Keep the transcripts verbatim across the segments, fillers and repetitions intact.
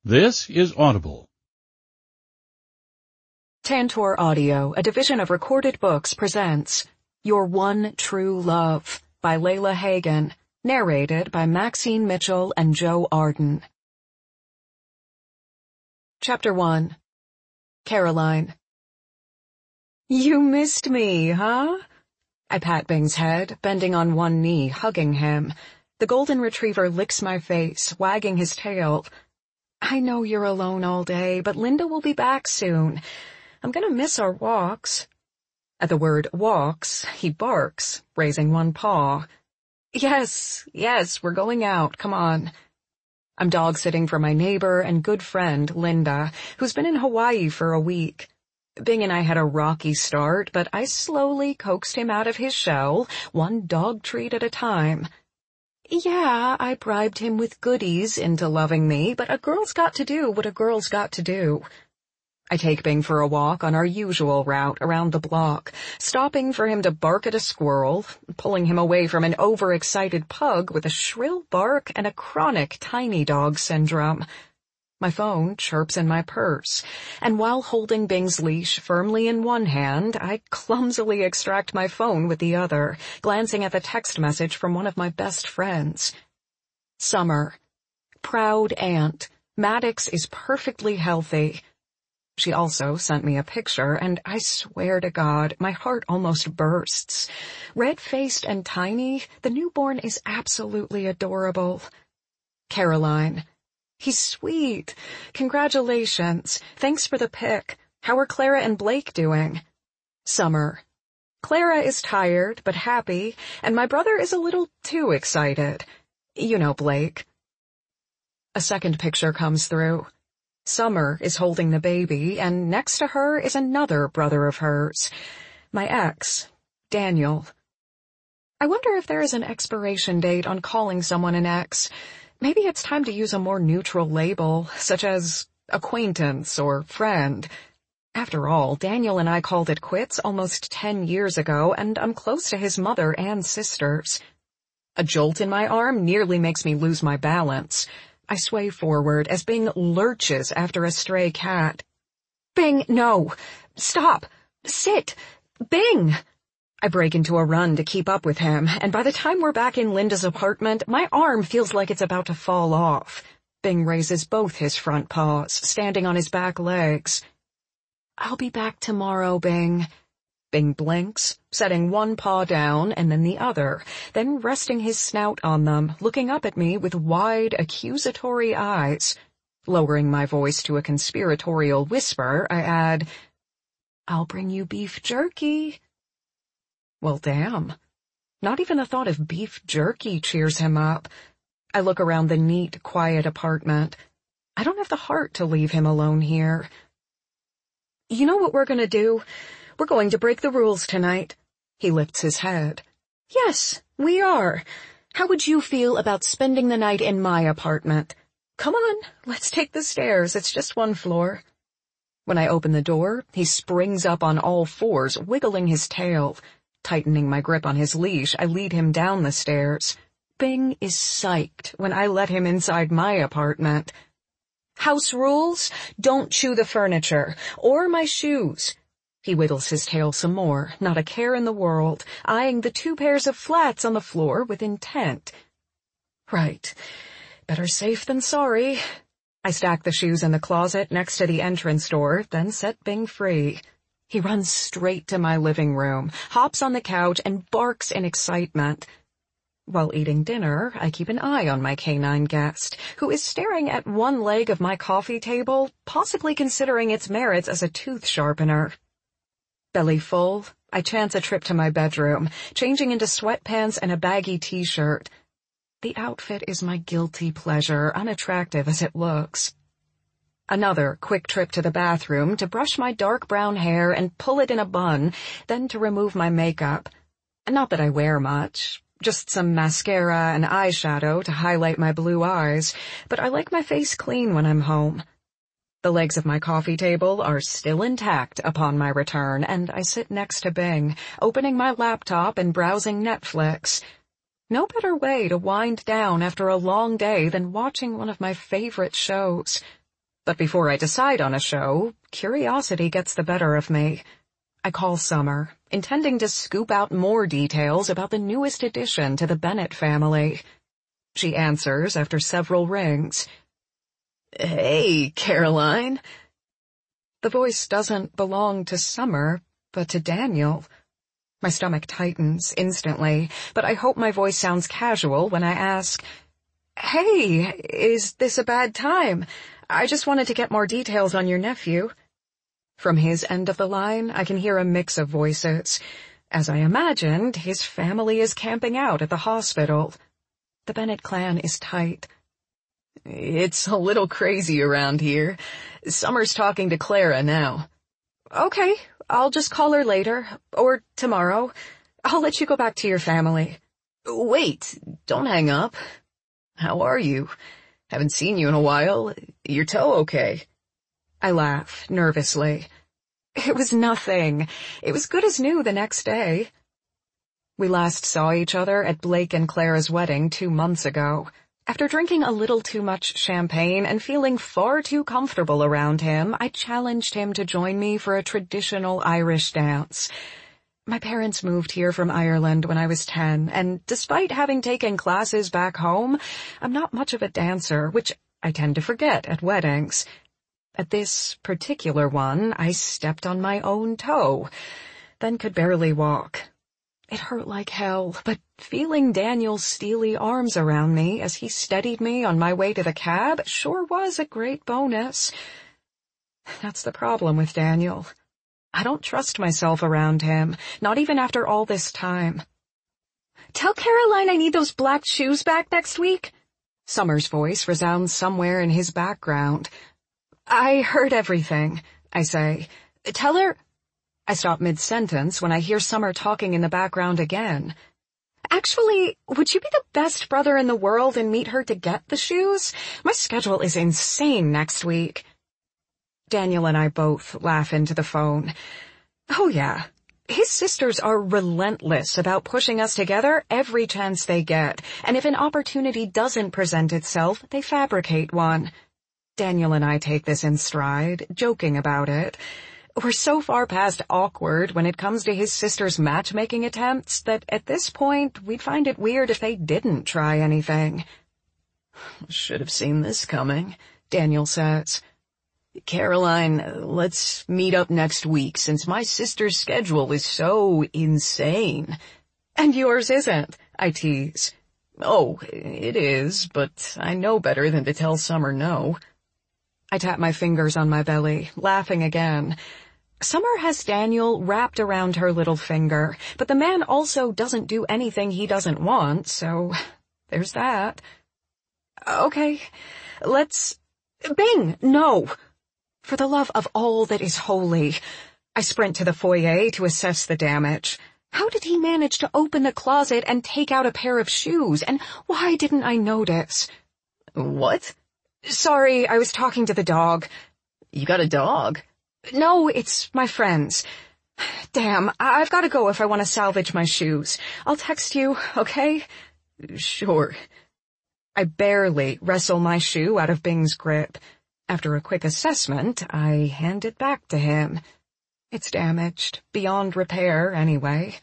This is Audible. Tantor Audio, a division of Recorded Books, presents Your One True Love by Layla Hagen, narrated by Maxine Mitchell and Joe Arden. Chapter one. Caroline. You missed me, huh? I pat Bing's head, bending on one knee, hugging him. The golden retriever licks my face, wagging his tail. I know you're alone all day, but Linda will be back soon. I'm gonna miss our walks. At the word walks, he barks, raising one paw. Yes, yes, we're going out, come on. I'm dog-sitting for my neighbor and good friend, Linda, who's been in Hawaii for a week. Bing and I had a rocky start, but I slowly coaxed him out of his shell, one dog treat at a time. Yeah, I bribed him with goodies into loving me, but a girl's got to do what a girl's got to do. I take Bing for a walk on our usual route around the block, stopping for him to bark at a squirrel, pulling him away from an overexcited pug with a shrill bark and a chronic tiny dog syndrome. My phone chirps in my purse, and while holding Bing's leash firmly in one hand, I clumsily extract my phone with the other, glancing at the text message from one of my best friends. Summer. Proud aunt. Maddox is perfectly healthy. She also sent me a picture, and I swear to God, my heart almost bursts. Red-faced and tiny, the newborn is absolutely adorable. Caroline. He's sweet. Congratulations. Thanks for the pic. How are Clara and Blake doing? Summer. Clara is tired, but happy, and my brother is a little too excited. You know Blake. A second picture comes through. Summer is holding the baby, and next to her is another brother of hers. My ex, Daniel. I wonder if there is an expiration date on calling someone an ex. Maybe it's time to use a more neutral label, such as acquaintance or friend. After all, Daniel and I called it quits almost ten years ago, and I'm close to his mother and sisters. A jolt in my arm nearly makes me lose my balance. I sway forward as Bing lurches after a stray cat. Bing, no! Stop! Sit! Bing! I break into a run to keep up with him, and by the time we're back in Linda's apartment, my arm feels like it's about to fall off. Bing raises both his front paws, standing on his back legs. I'll be back tomorrow, Bing. Bing blinks, setting one paw down and then the other, then resting his snout on them, looking up at me with wide, accusatory eyes. Lowering my voice to a conspiratorial whisper, I add, I'll bring you beef jerky. Well, damn. Not even the thought of beef jerky cheers him up. I look around the neat, quiet apartment. I don't have the heart to leave him alone here. You know what we're gonna do? We're going to break the rules tonight. He lifts his head. Yes, we are. How would you feel about spending the night in my apartment? Come on, let's take the stairs. It's just one floor. When I open the door, he springs up on all fours, wiggling his tail. Tightening my grip on his leash, I lead him down the stairs. Bing is psyched when I let him inside my apartment. House rules? Don't chew the furniture, or my shoes. He wiggles his tail some more, not a care in the world, eyeing the two pairs of flats on the floor with intent. Right. Better safe than sorry. I stack the shoes in the closet next to the entrance door, then set Bing free. He runs straight to my living room, hops on the couch, and barks in excitement. While eating dinner, I keep an eye on my canine guest, who is staring at one leg of my coffee table, possibly considering its merits as a tooth sharpener. Belly full, I chance a trip to my bedroom, changing into sweatpants and a baggy t-shirt. The outfit is my guilty pleasure, unattractive as it looks. Another quick trip to the bathroom to brush my dark brown hair and pull it in a bun, then to remove my makeup. Not that I wear much, just some mascara and eyeshadow to highlight my blue eyes, but I like my face clean when I'm home. The legs of my coffee table are still intact upon my return, and I sit next to Bing, opening my laptop and browsing Netflix. No better way to wind down after a long day than watching one of my favorite shows. But before I decide on a show, curiosity gets the better of me. I call Summer, intending to scoop out more details about the newest addition to the Bennett family. She answers after several rings. "Hey, Caroline." The voice doesn't belong to Summer, but to Daniel. My stomach tightens instantly, but I hope my voice sounds casual when I ask, "Hey, is this a bad time? I just wanted to get more details on your nephew." From his end of the line, I can hear a mix of voices. As I imagined, his family is camping out at the hospital. The Bennett clan is tight. "It's a little crazy around here. Summer's talking to Clara now." "Okay, I'll just call her later, or tomorrow. I'll let you go back to your family." "Wait, don't hang up. How are you? Haven't seen you in a while. Your toe okay?" I laugh, nervously. "It was nothing. It was good as new the next day." We last saw each other at Blake and Clara's wedding two months ago. After drinking a little too much champagne and feeling far too comfortable around him, I challenged him to join me for a traditional Irish dance. My parents moved here from Ireland when I was ten, and despite having taken classes back home, I'm not much of a dancer, which I tend to forget at weddings. At this particular one, I stepped on my own toe, then could barely walk. It hurt like hell, but feeling Daniel's steely arms around me as he steadied me on my way to the cab sure was a great bonus. That's the problem with Daniel. I don't trust myself around him, not even after all this time. "Tell Caroline I need those black shoes back next week." Summer's voice resounds somewhere in his background. "I heard everything," I say. "Tell her—" I stop mid-sentence when I hear Summer talking in the background again. "Actually, would you be the best brother in the world and meet her to get the shoes? My schedule is insane next week." Daniel and I both laugh into the phone. Oh yeah, his sisters are relentless about pushing us together every chance they get, and if an opportunity doesn't present itself, they fabricate one. Daniel and I take this in stride, joking about it. We're so far past awkward when it comes to his sister's matchmaking attempts that at this point we'd find it weird if they didn't try anything. "Should have seen this coming," Daniel says. "Caroline, let's meet up next week since my sister's schedule is so insane." "And yours isn't," I tease. "Oh, it is, but I know better than to tell Summer no." I tap my fingers on my belly, laughing again. Summer has Daniel wrapped around her little finger, but the man also doesn't do anything he doesn't want, so there's that. "Okay, let's—" "Bing, no!" For the love of all that is holy. I sprint to the foyer to assess the damage. How did he manage to open the closet and take out a pair of shoes, and why didn't I notice? "What?" "Sorry, I was talking to the dog." "You got a dog?" "No, it's my friend's. Damn, I've got to go if I want to salvage my shoes. I'll text you, okay?" "Sure." I barely wrestle my shoe out of Bing's grip. After a quick assessment, I hand it back to him. It's damaged, beyond repair anyway.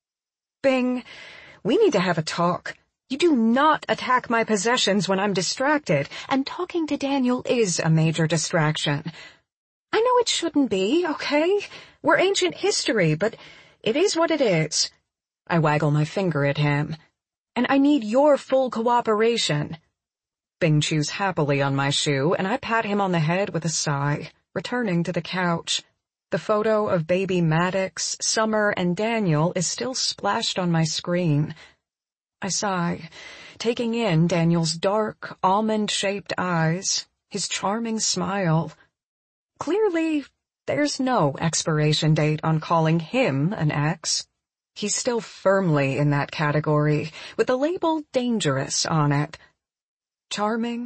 "Bing, we need to have a talk. You do not attack my possessions when I'm distracted, and talking to Daniel is a major distraction. I know it shouldn't be, okay? We're ancient history, but it is what it is." I waggle my finger at him. "And I need your full cooperation." Bing chews happily on my shoe, and I pat him on the head with a sigh, returning to the couch. The photo of baby Maddox, Summer, and Daniel is still splashed on my screen. I sigh, taking in Daniel's dark, almond-shaped eyes, his charming smile. Clearly, there's no expiration date on calling him an ex. He's still firmly in that category, with the label dangerous on it. Charming,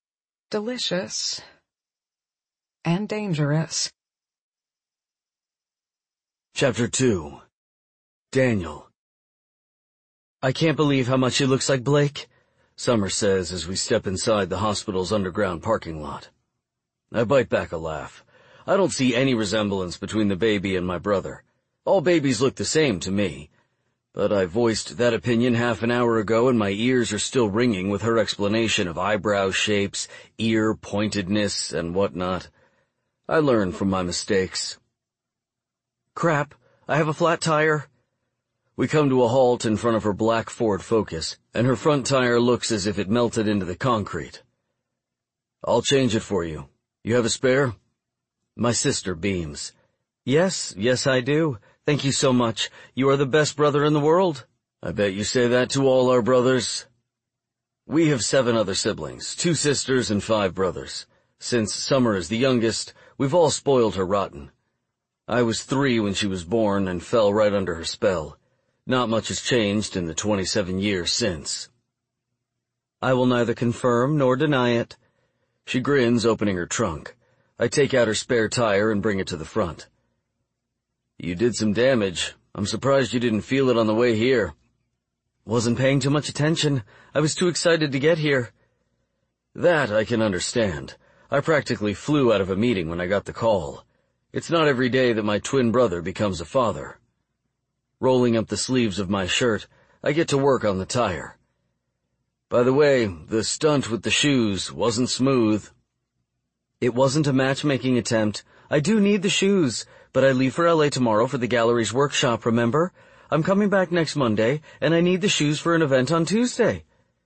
delicious, and dangerous. Chapter two. Daniel. "I can't believe how much he looks like Blake," Summer says as we step inside the hospital's underground parking lot. I bite back a laugh. I don't see any resemblance between the baby and my brother. All babies look the same to me. But I voiced that opinion half an hour ago and my ears are still ringing with her explanation of eyebrow shapes, ear pointedness, and whatnot. I learn from my mistakes. Crap, I have a flat tire. We come to a halt in front of her black Ford Focus, and her front tire looks as if it melted into the concrete. I'll change it for you. You have a spare? My sister beams. Yes, yes I do. Thank you so much. You are the best brother in the world. I bet you say that to all our brothers. We have seven other siblings, two sisters and five brothers. Since Summer is the youngest, we've all spoiled her rotten. I was three when she was born and fell right under her spell. Not much has changed in the twenty-seven years since. I will neither confirm nor deny it. She grins, opening her trunk. I take out her spare tire and bring it to the front. You did some damage. I'm surprised you didn't feel it on the way here. Wasn't paying too much attention. I was too excited to get here. That I can understand. I practically flew out of a meeting when I got the call. It's not every day that my twin brother becomes a father. Rolling up the sleeves of my shirt, I get to work on the tire. By the way, the stunt with the shoes wasn't smooth. It wasn't a matchmaking attempt. I do need the shoes, but I leave for L A tomorrow for the gallery's workshop, remember? I'm coming back next Monday, and I need the shoes for an event on Tuesday.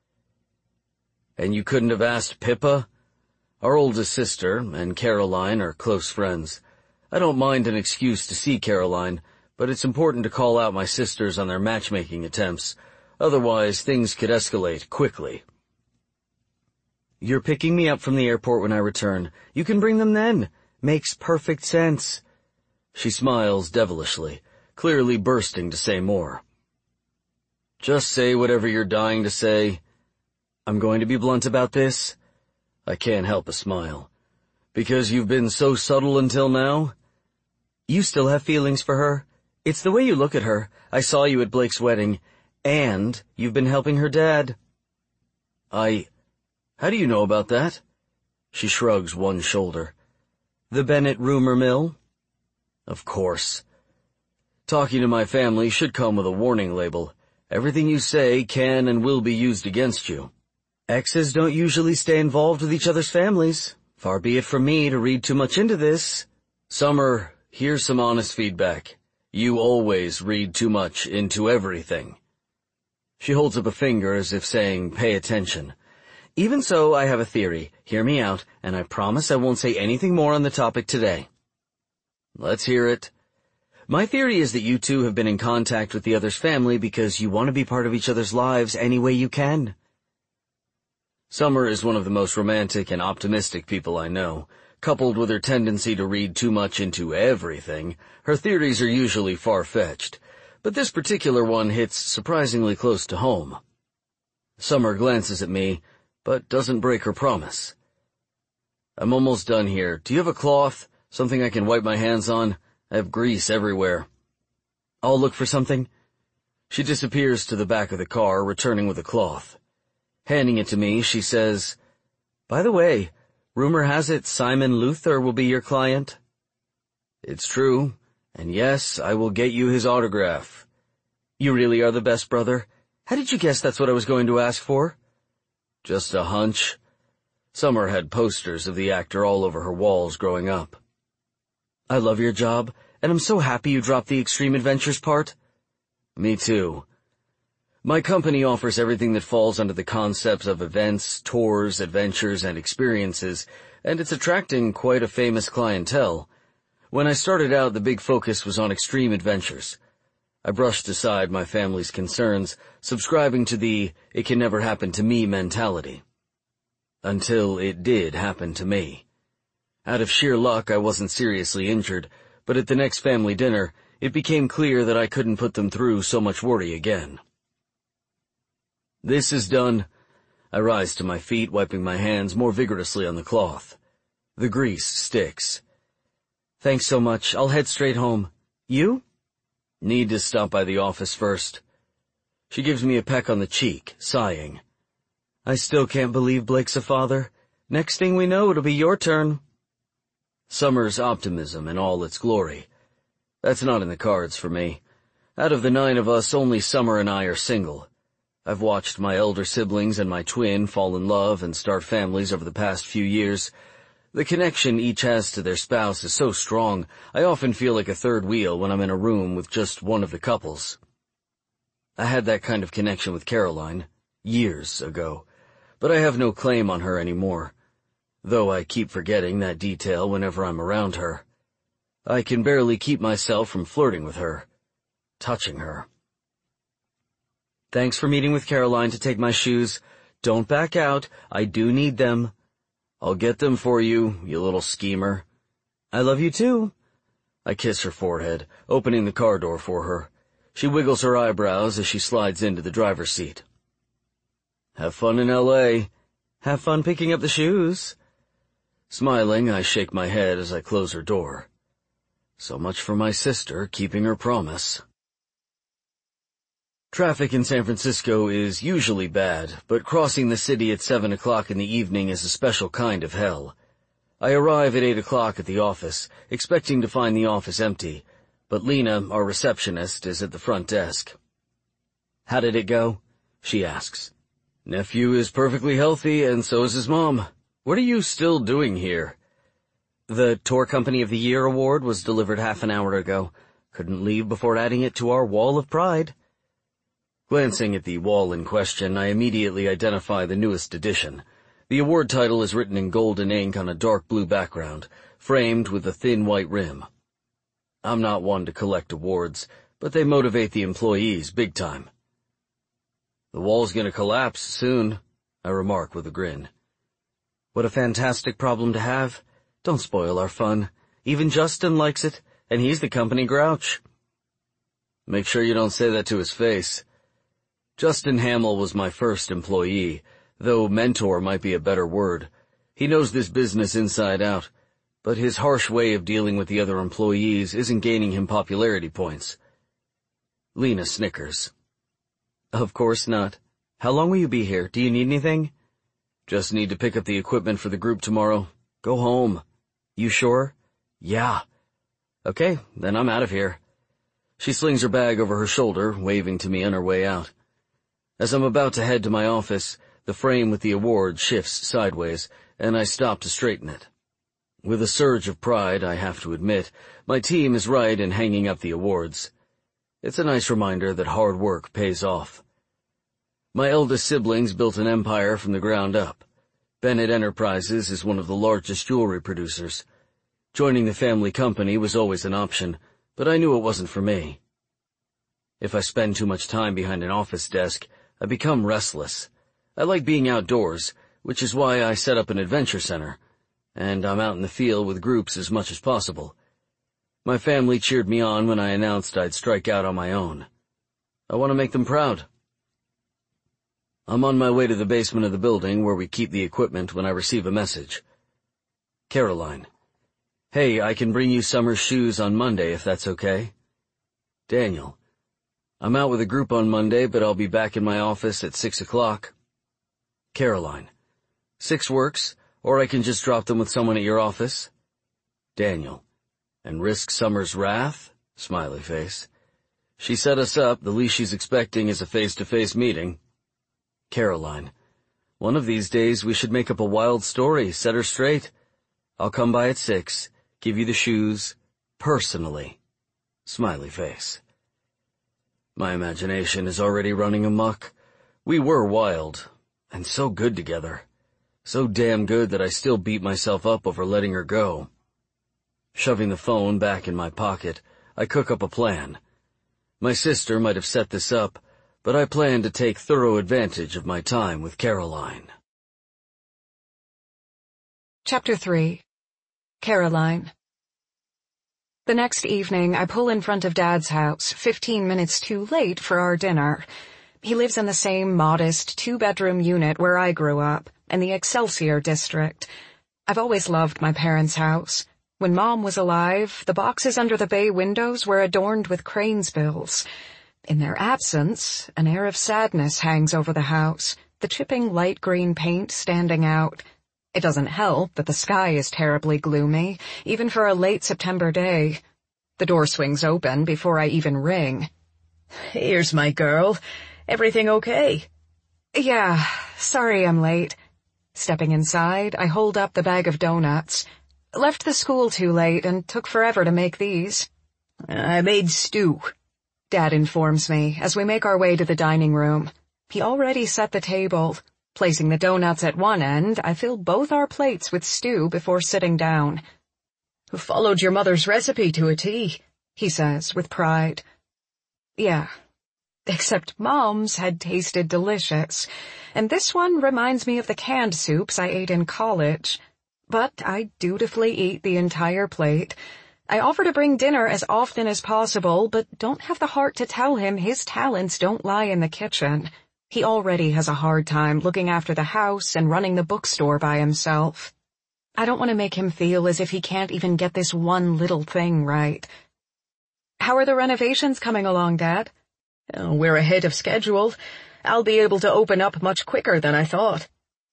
And you couldn't have asked Pippa? Our oldest sister and Caroline are close friends. I don't mind an excuse to see Caroline, but it's important to call out my sisters on their matchmaking attempts. Otherwise, things could escalate quickly. You're picking me up from the airport when I return. You can bring them then. Makes perfect sense. She smiles devilishly, clearly bursting to say more. Just say whatever you're dying to say. I'm going to be blunt about this. I can't help a smile. Because you've been so subtle until now? You still have feelings for her. It's the way you look at her. I saw you at Blake's wedding. And you've been helping her dad. I... How do you know about that? She shrugs one shoulder. The Bennett rumor mill? Of course. Talking to my family should come with a warning label. Everything you say can and will be used against you. Exes don't usually stay involved with each other's families. Far be it from me to read too much into this. Summer, here's some honest feedback. You always read too much into everything. She holds up a finger as if saying, pay attention. Even so, I have a theory. Hear me out, and I promise I won't say anything more on the topic today. Let's hear it. My theory is that you two have been in contact with the other's family because you want to be part of each other's lives any way you can. Summer is one of the most romantic and optimistic people I know. Coupled with her tendency to read too much into everything, her theories are usually far-fetched. But this particular one hits surprisingly close to home. Summer glances at me, but doesn't break her promise. I'm almost done here. Do you have a cloth? Something I can wipe my hands on? I have grease everywhere. I'll look for something. She disappears to the back of the car, returning with a cloth. Handing it to me, she says, By the way, rumor has it Simon Luther will be your client. It's true, and yes, I will get you his autograph. You really are the best brother. How did you guess that's what I was going to ask for? Just a hunch. Summer had posters of the actor all over her walls growing up. I love your job, and I'm so happy you dropped the extreme adventures part. Me too. My company offers everything that falls under the concepts of events, tours, adventures, and experiences, and it's attracting quite a famous clientele. When I started out, the big focus was on extreme adventures. I brushed aside my family's concerns, subscribing to the it can never happen to me mentality. Until it did happen to me. Out of sheer luck, I wasn't seriously injured, but at the next family dinner, it became clear that I couldn't put them through so much worry again. This is done. I rise to my feet, wiping my hands more vigorously on the cloth. The grease sticks. Thanks so much. I'll head straight home. You? Need to stop by the office first. She gives me a peck on the cheek, sighing. I still can't believe Blake's a father. Next thing we know, it'll be your turn. Summer's optimism in all its glory. That's not in the cards for me. Out of the nine of us, only Summer and I are single. I've watched my elder siblings and my twin fall in love and start families over the past few years. The connection each has to their spouse is so strong, I often feel like a third wheel when I'm in a room with just one of the couples. I had that kind of connection with Caroline, years ago, but I have no claim on her anymore, though I keep forgetting that detail whenever I'm around her. I can barely keep myself from flirting with her, touching her. Thanks for meeting with Caroline to take my shoes. Don't back out, I do need them. I'll get them for you, you little schemer. I love you too. I kiss her forehead, opening the car door for her. She wiggles her eyebrows as she slides into the driver's seat. Have fun in L A. Have fun picking up the shoes. Smiling, I shake my head as I close her door. So much for my sister keeping her promise. Traffic in San Francisco is usually bad, but crossing the city at seven o'clock in the evening is a special kind of hell. I arrive at eight o'clock at the office, expecting to find the office empty, but Lena, our receptionist, is at the front desk. How did it go? She asks. Nephew is perfectly healthy, and so is his mom. What are you still doing here? The Tour Company of the Year award was delivered half an hour ago. Couldn't leave before adding it to our wall of pride. Glancing at the wall in question, I immediately identify the newest edition. The award title is written in golden ink on a dark blue background, framed with a thin white rim. I'm not one to collect awards, but they motivate the employees big time. The wall's gonna collapse soon, I remark with a grin. What a fantastic problem to have. Don't spoil our fun. Even Justin likes it, and he's the company grouch. Make sure you don't say that to his face. Justin Hamill was my first employee, though mentor might be a better word. He knows this business inside out, but his harsh way of dealing with the other employees isn't gaining him popularity points. Lena snickers. Of course not. How long will you be here? Do you need anything? Just need to pick up the equipment for the group tomorrow. Go home. You sure? Yeah. Okay, then I'm out of here. She slings her bag over her shoulder, waving to me on her way out. As I'm about to head to my office, the frame with the award shifts sideways, and I stop to straighten it. With a surge of pride, I have to admit, my team is right in hanging up the awards. It's a nice reminder that hard work pays off. My eldest siblings built an empire from the ground up. Bennett Enterprises is one of the largest jewelry producers. Joining the family company was always an option, but I knew it wasn't for me. If I spend too much time behind an office desk, I become restless. I like being outdoors, which is why I set up an adventure center, and I'm out in the field with groups as much as possible. My family cheered me on when I announced I'd strike out on my own. I want to make them proud. I'm on my way to the basement of the building where we keep the equipment when I receive a message. Caroline. Hey, I can bring you Summer's shoes on Monday if that's okay. Daniel. I'm out with a group on Monday, but I'll be back in my office at six o'clock. Caroline. Six works, or I can just drop them with someone at your office. Daniel. And risk Summer's wrath? Smiley face. She set us up, the least she's expecting is a face-to-face meeting. Caroline. One of these days we should make up a wild story, set her straight. I'll come by at six, give you the shoes, personally. Smiley face. My imagination is already running amok. We were wild, and so good together. So damn good that I still beat myself up over letting her go. Shoving the phone back in my pocket, I cook up a plan. My sister might have set this up, but I plan to take thorough advantage of my time with Caroline. Chapter three. Caroline. The next evening, I pull in front of Dad's house, fifteen minutes too late for our dinner. He lives in the same modest two-bedroom unit where I grew up, in the Excelsior district. I've always loved my parents' house. When Mom was alive, the boxes under the bay windows were adorned with cranes' bills. In their absence, an air of sadness hangs over the house, the chipping light green paint standing out. It doesn't help that the sky is terribly gloomy, even for a late September day. The door swings open before I even ring. "Here's my girl. Everything okay?" "Yeah, sorry I'm late." Stepping inside, I hold up the bag of donuts. Left the school too late and took forever to make these. "I made stew," Dad informs me as we make our way to the dining room. He already set the table. Placing the donuts at one end, I fill both our plates with stew before sitting down. "Followed your mother's recipe to a T," he says with pride. Yeah, except Mom's had tasted delicious, and this one reminds me of the canned soups I ate in college. But I dutifully eat the entire plate. I offer to bring dinner as often as possible, but don't have the heart to tell him his talents don't lie in the kitchen. He already has a hard time looking after the house and running the bookstore by himself. I don't want to make him feel as if he can't even get this one little thing right. How are the renovations coming along, Dad? Oh, we're ahead of schedule. I'll be able to open up much quicker than I thought.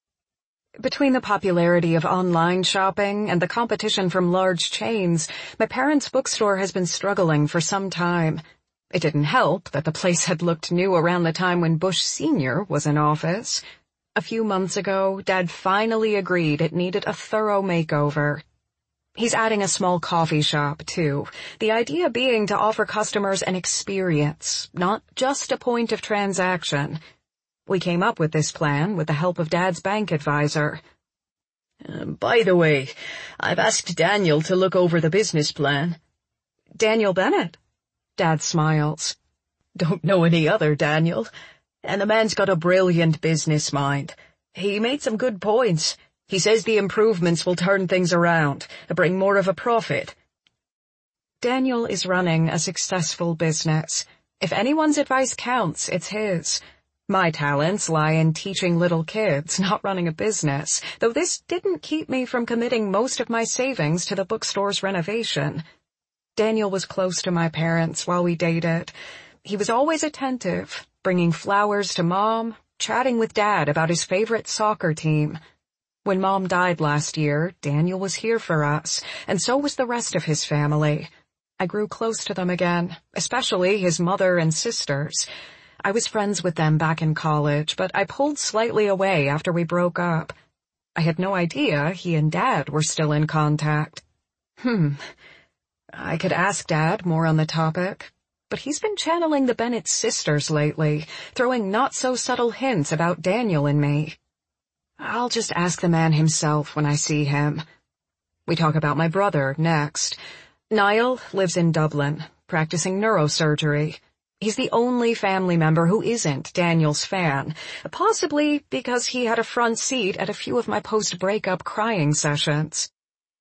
Between the popularity of online shopping and the competition from large chains, my parents' bookstore has been struggling for some time. It didn't help that the place had looked new around the time when Bush Senior was in office. A few months ago, Dad finally agreed it needed a thorough makeover. He's adding a small coffee shop, too, the idea being to offer customers an experience, not just a point of transaction. We came up with this plan with the help of Dad's bank advisor. Uh, by the way, I've asked Daniel to look over the business plan. Daniel Bennett? Dad smiles. Don't know any other Daniel. And the man's got a brilliant business mind. He made some good points. He says the improvements will turn things around, bring more of a profit. Daniel is running a successful business. If anyone's advice counts, it's his. My talents lie in teaching little kids, not running a business, though this didn't keep me from committing most of my savings to the bookstore's renovation. Daniel was close to my parents while we dated. He was always attentive, bringing flowers to Mom, chatting with Dad about his favorite soccer team. When Mom died last year, Daniel was here for us, and so was the rest of his family. I grew close to them again, especially his mother and sisters. I was friends with them back in college, but I pulled slightly away after we broke up. I had no idea he and Dad were still in contact. Hmm. I could ask Dad more on the topic, but he's been channeling the Bennett sisters lately, throwing not-so-subtle hints about Daniel and me. I'll just ask the man himself when I see him. We talk about my brother next. Niall lives in Dublin, practicing neurosurgery. He's the only family member who isn't Daniel's fan, possibly because he had a front seat at a few of my post-breakup crying sessions.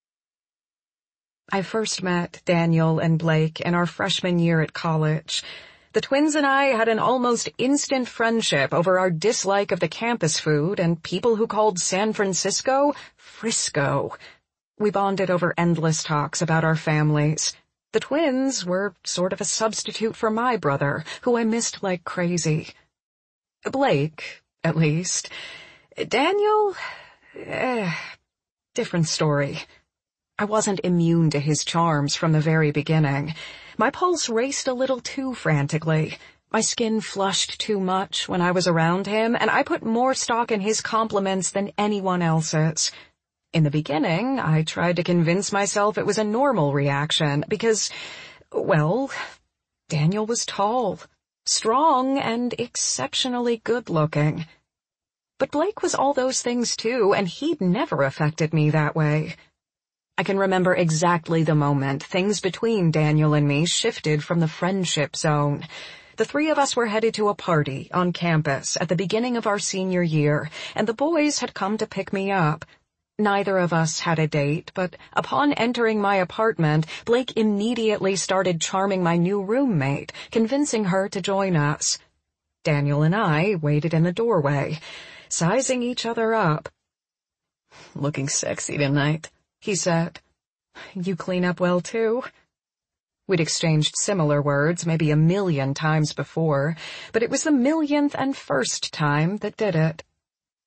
I first met Daniel and Blake in our freshman year at college. The twins and I had an almost instant friendship over our dislike of the campus food and people who called San Francisco Frisco. We bonded over endless talks about our families. The twins were sort of a substitute for my brother, who I missed like crazy. Blake, at least. Daniel, eh, different story. I wasn't immune to his charms from the very beginning. My pulse raced a little too frantically. My skin flushed too much when I was around him, and I put more stock in his compliments than anyone else's. In the beginning, I tried to convince myself it was a normal reaction because, well, Daniel was tall, strong, and exceptionally good-looking. But Blake was all those things too, and he'd never affected me that way. I can remember exactly the moment things between Daniel and me shifted from the friendship zone. The three of us were headed to a party on campus at the beginning of our senior year, and the boys had come to pick me up. Neither of us had a date, but upon entering my apartment, Blake immediately started charming my new roommate, convincing her to join us. Daniel and I waited in the doorway, sizing each other up. "Looking sexy tonight," he said. "You clean up well, too?" We'd exchanged similar words maybe a million times before, but it was the millionth and first time that did it.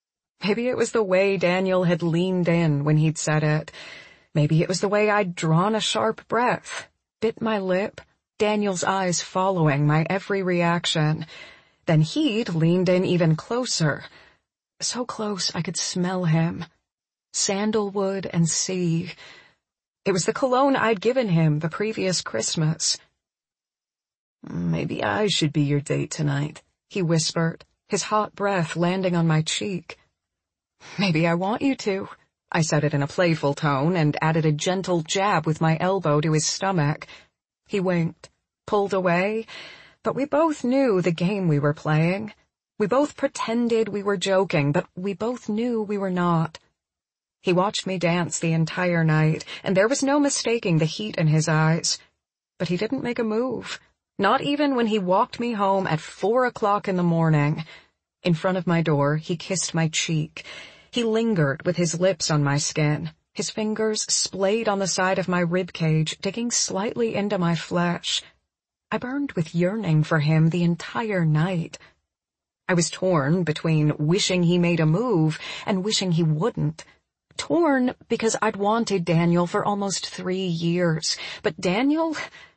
Maybe it was the way Daniel had leaned in when he'd said it. Maybe it was the way I'd drawn a sharp breath, bit my lip, Daniel's eyes following my every reaction. Then he'd leaned in even closer. So close I could smell him. Sandalwood and sea. It was the cologne I'd given him the previous Christmas. "Maybe I should be your date tonight," he whispered, his hot breath landing on my cheek. "Maybe I want you to." I said it in a playful tone and added a gentle jab with my elbow to his stomach. He winked, pulled away, but we both knew the game we were playing. We both pretended we were joking, but we both knew we were not. He watched me dance the entire night, and there was no mistaking the heat in his eyes. But he didn't make a move, not even when he walked me home at four o'clock in the morning. In front of my door, he kissed my cheek. He lingered with his lips on my skin, his fingers splayed on the side of my rib cage, digging slightly into my flesh. I burned with yearning for him the entire night. I was torn between wishing he made a move and wishing he wouldn't. Torn because I'd wanted Daniel for almost three years, but Daniel,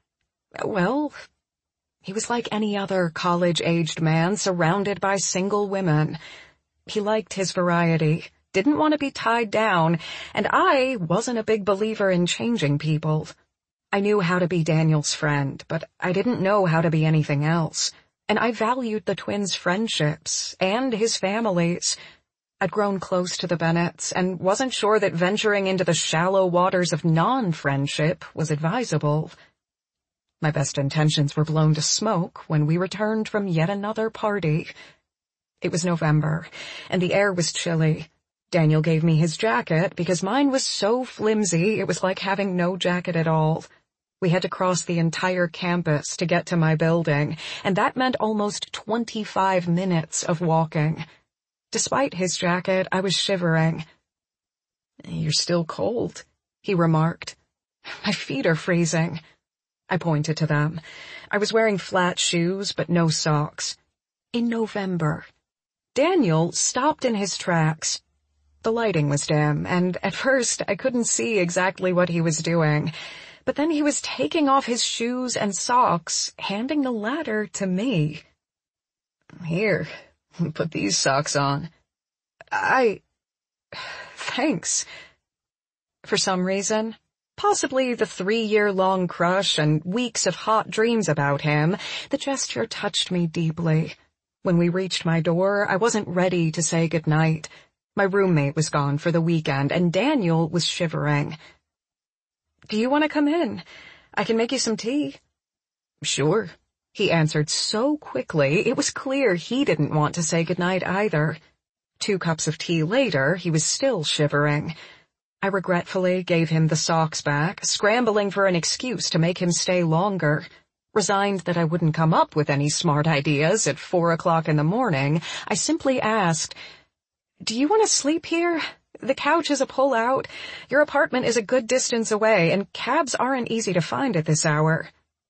well, he was like any other college-aged man surrounded by single women. He liked his variety, didn't want to be tied down, and I wasn't a big believer in changing people. I knew how to be Daniel's friend, but I didn't know how to be anything else, and I valued the twins' friendships and his families. I'd grown close to the Bennetts and wasn't sure that venturing into the shallow waters of non-friendship was advisable. My best intentions were blown to smoke when we returned from yet another party. It was November, and the air was chilly. Daniel gave me his jacket because mine was so flimsy it was like having no jacket at all. We had to cross the entire campus to get to my building, and that meant almost twenty-five minutes of walking. Despite his jacket, I was shivering. "You're still cold," he remarked. "My feet are freezing." I pointed to them. I was wearing flat shoes, but no socks. In November. Daniel stopped in his tracks. The lighting was dim, and at first I couldn't see exactly what he was doing. But then he was taking off his shoes and socks, handing the latter to me. "Here, put these socks on." I... Thanks. For some reason, possibly the three-year-long crush and weeks of hot dreams about him, the gesture touched me deeply. When we reached my door, I wasn't ready to say goodnight. My roommate was gone for the weekend, and Daniel was shivering. "Do you want to come in? I can make you some tea." "Sure," he answered so quickly it was clear he didn't want to say goodnight either. Two cups of tea later, he was still shivering. I regretfully gave him the socks back, scrambling for an excuse to make him stay longer. Resigned that I wouldn't come up with any smart ideas at four o'clock in the morning, I simply asked, "Do you want to sleep here? The couch is a pull-out. Your apartment is a good distance away, and cabs aren't easy to find at this hour."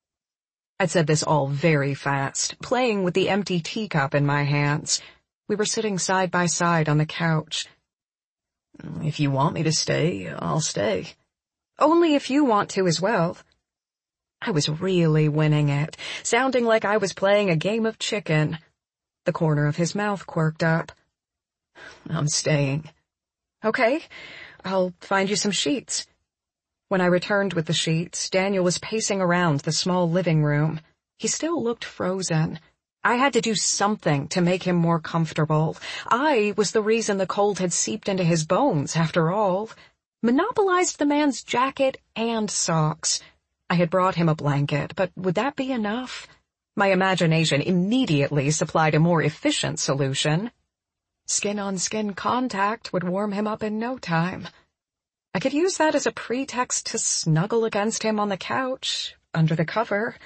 I'd said this all very fast, playing with the empty teacup in my hands. We were sitting side by side on the couch. "If you want me to stay, I'll stay." "Only if you want to as well." I was really winning it, sounding like I was playing a game of chicken. The corner of his mouth quirked up. "I'm staying." "Okay, I'll find you some sheets." When I returned with the sheets, Daniel was pacing around the small living room. He still looked frozen. I had to do something to make him more comfortable. I was the reason the cold had seeped into his bones, after all. Monopolized the man's jacket and socks. I had brought him a blanket, but would that be enough? My imagination immediately supplied a more efficient solution. Skin-on-skin contact would warm him up in no time. I could use that as a pretext to snuggle against him on the couch, under the cover.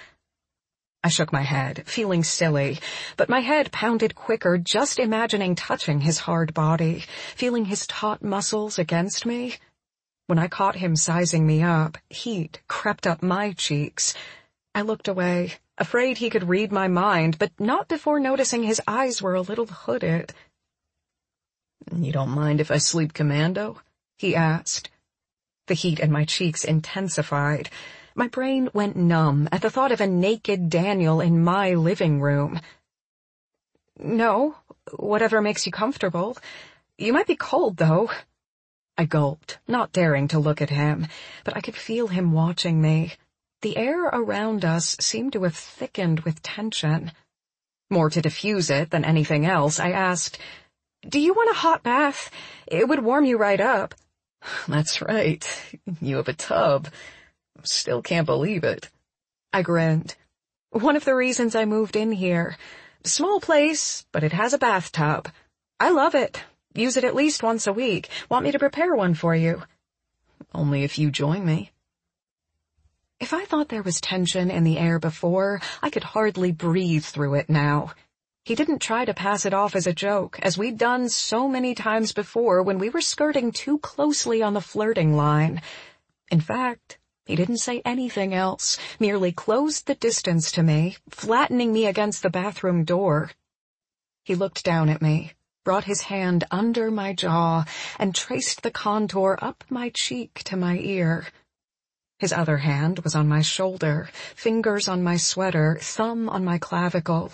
I shook my head, feeling silly, but my head pounded quicker just imagining touching his hard body, feeling his taut muscles against me. When I caught him sizing me up, heat crept up my cheeks. I looked away, afraid he could read my mind, but not before noticing his eyes were a little hooded. You don't mind if I sleep commando? He asked. The heat in my cheeks intensified. My brain went numb at the thought of a naked Daniel in my living room. No, whatever makes you comfortable. You might be cold, though. I gulped, not daring to look at him, but I could feel him watching me. The air around us seemed to have thickened with tension. More to diffuse it than anything else, I asked, "Do you want a hot bath? It would warm you right up." "That's right. You have a tub. Still can't believe it." I grinned. "One of the reasons I moved in here. Small place, but it has a bathtub. I love it. Use it at least once a week. Want me to prepare one for you?" "Only if you join me." If I thought there was tension in the air before, I could hardly breathe through it now. He didn't try to pass it off as a joke, as we'd done so many times before when we were skirting too closely on the flirting line. In fact, he didn't say anything else, merely closed the distance to me, flattening me against the bathroom door. He looked down at me, brought his hand under my jaw, and traced the contour up my cheek to my ear. His other hand was on my shoulder, fingers on my sweater, thumb on my clavicle.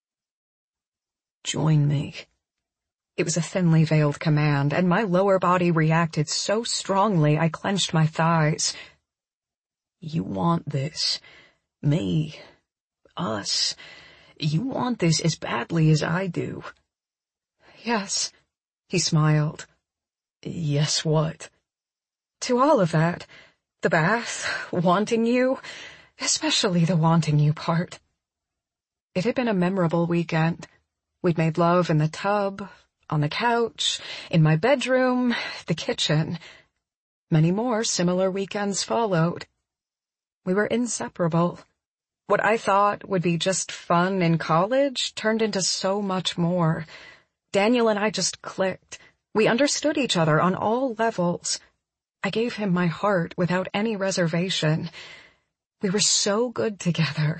"Join me." It was a thinly veiled command, and my lower body reacted so strongly I clenched my thighs. "You want this. Me. Us. You want this as badly as I do." "Yes," he smiled. "Yes, what?" "To all of that. The bath, wanting you, especially the wanting you part." It had been a memorable weekend. We'd made love in the tub, on the couch, in my bedroom, the kitchen. Many more similar weekends followed. We were inseparable. What I thought would be just fun in college turned into so much more. Daniel and I just clicked. We understood each other on all levels. I gave him my heart without any reservation. We were so good together.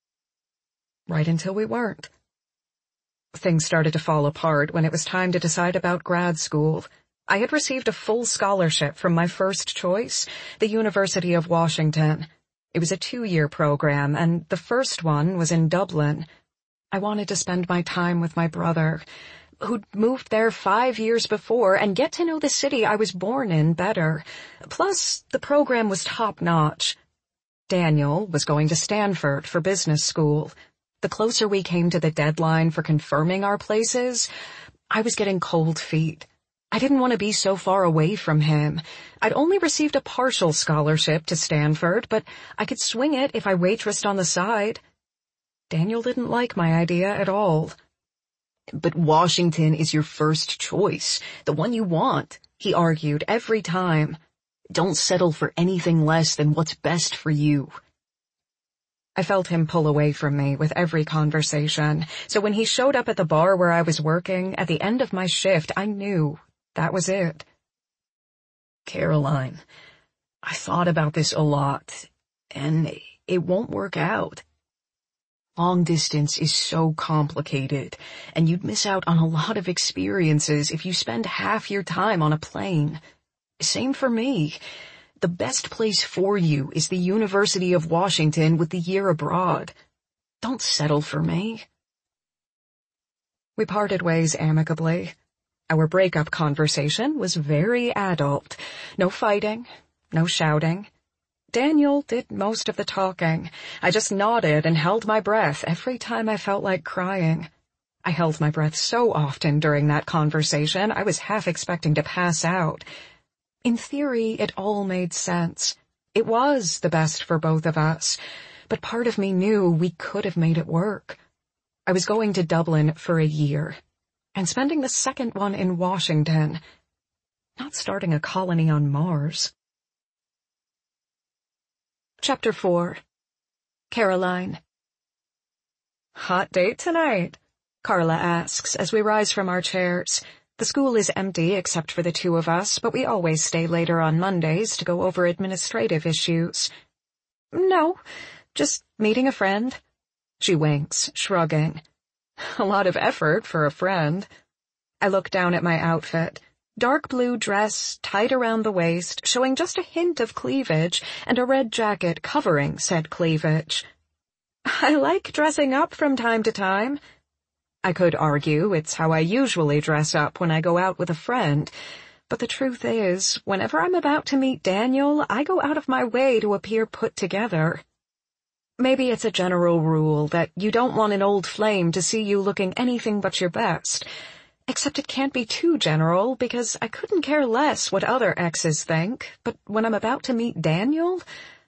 Right until we weren't. Things started to fall apart when it was time to decide about grad school. I had received a full scholarship from my first choice, the University of Washington. It was a two-year program, and the first one was in Dublin. I wanted to spend my time with my brother, who'd moved there five years before, and get to know the city I was born in better. Plus, the program was top-notch. Daniel was going to Stanford for business school. The closer we came to the deadline for confirming our places, I was getting cold feet. I didn't want to be so far away from him. I'd only received a partial scholarship to Stanford, but I could swing it if I waitressed on the side. Daniel didn't like my idea at all. "But Washington is your first choice, the one you want," he argued every time. "Don't settle for anything less than what's best for you." I felt him pull away from me with every conversation, so when he showed up at the bar where I was working at the end of my shift, I knew that was it. "Caroline, I thought about this a lot, and it won't work out. Long distance is so complicated, and you'd miss out on a lot of experiences if you spend half your time on a plane. Same for me. The best place for you is the University of Washington with the year abroad. Don't settle for me." We parted ways amicably. Our breakup conversation was very adult. No fighting, no shouting. Daniel did most of the talking. I just nodded and held my breath every time I felt like crying. I held my breath so often during that conversation, I was half expecting to pass out. In theory, it all made sense. It was the best for both of us, but part of me knew we could have made it work. I was going to Dublin for a year, and spending the second one in Washington, not starting a colony on Mars. Chapter four. Caroline. "Hot date tonight?" Carla asks as we rise from our chairs. The school is empty except for the two of us, but we always stay later on Mondays to go over administrative issues. "No, just meeting a friend." She winks, shrugging. "A lot of effort for a friend." I look down at my outfit. Dark blue dress, tight around the waist, showing just a hint of cleavage, and a red jacket covering said cleavage. I like dressing up from time to time. I could argue it's how I usually dress up when I go out with a friend, but the truth is, whenever I'm about to meet Daniel, I go out of my way to appear put together. Maybe it's a general rule that you don't want an old flame to see you looking anything but your best, except it can't be too general because I couldn't care less what other exes think, but when I'm about to meet Daniel,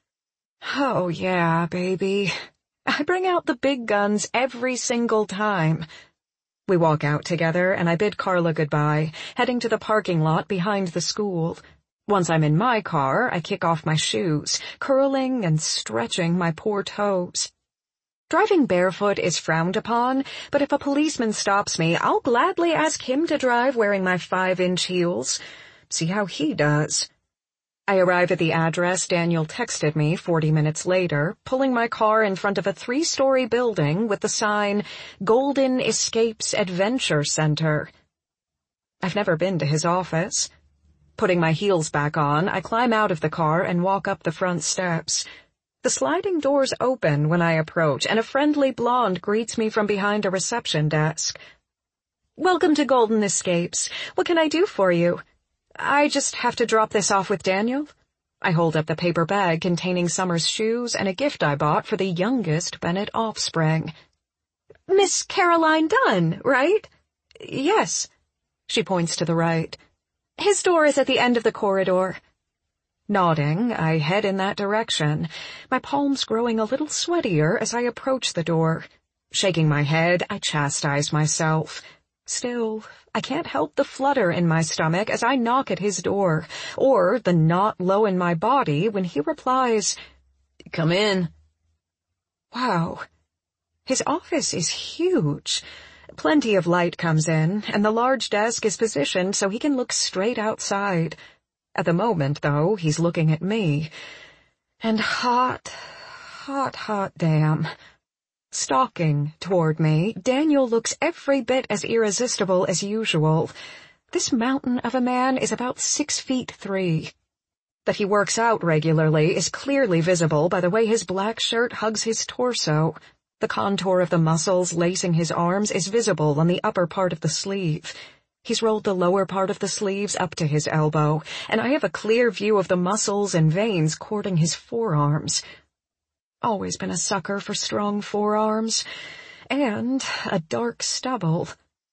oh yeah, baby. I bring out the big guns every single time. We walk out together and I bid Carla goodbye, heading to the parking lot behind the school. Once I'm in my car, I kick off my shoes, curling and stretching my poor toes. Driving barefoot is frowned upon, but if a policeman stops me, I'll gladly ask him to drive wearing my five-inch heels. See how he does. I arrive at the address Daniel texted me forty minutes later, pulling my car in front of a three-story building with the sign, Golden Escapes Adventure Center. I've never been to his office. Putting my heels back on, I climb out of the car and walk up the front steps. The sliding doors open when I approach, and a friendly blonde greets me from behind a reception desk. "Welcome to Golden Escapes. What can I do for you?" "I just have to drop this off with Daniel." I hold up the paper bag containing Summer's shoes and a gift I bought for the youngest Bennett offspring. "Miss Caroline Dunn, right?" "Yes." She points to the right. "His door is at the end of the corridor." Nodding, I head in that direction, my palms growing a little sweatier as I approach the door. Shaking my head, I chastise myself. Still, I can't help the flutter in my stomach as I knock at his door, or the knot low in my body when he replies, "Come in." Wow. His office is huge. Plenty of light comes in, and the large desk is positioned so he can look straight outside. At the moment, though, he's looking at me. And hot, hot, hot damn. Stalking toward me, Daniel looks every bit as irresistible as usual. This mountain of a man is about six feet three. That he works out regularly is clearly visible by the way his black shirt hugs his torso. The contour of the muscles lacing his arms is visible on the upper part of the sleeve. He's rolled the lower part of the sleeves up to his elbow, and I have a clear view of the muscles and veins cording his forearms. Always been a sucker for strong forearms. And a dark stubble.